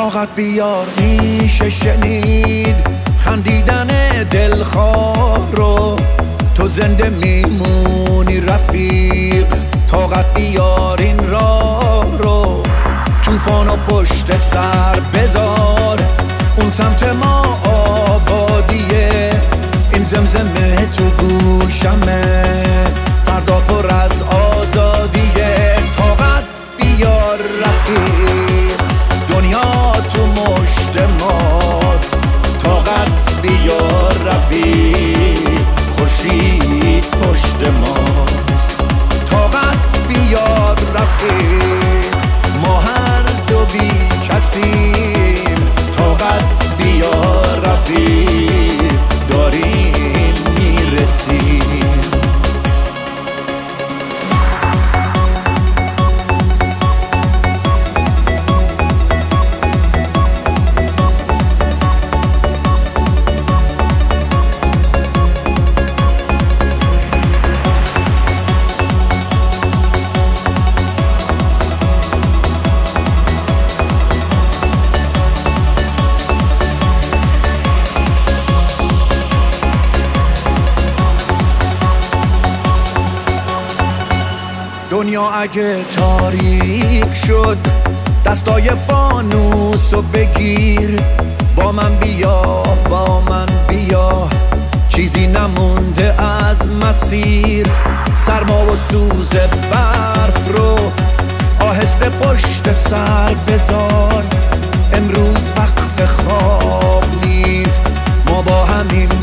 طاقت بیار میشه شنید خندیدن دلخواه رو، تو زنده میمونی رفیق. طاقت بیار این راه رو، طوفانو پشت سر بذار، اون سمت ما آبادیه، این زمزمه تو گوشمه، فردا پر از آزادیه. طاقت بیار رفیق، دنیا تو مشت ماست. طاقت بیار رفیق، خورشید پشت ماست. طاقت بیار رفیق، ما هر دو بی کسیم. طاقت بیار رفیق، داریم میرسیم. دنیا اگه تاریک شد، دستای فانوسو بگیر. با من بیا، با من بیا، چیزی نمونده از مسیر. سرما و سوز برف رو آهسته پشت سر بذار. امروز وقت خواب نیست، ما با همیم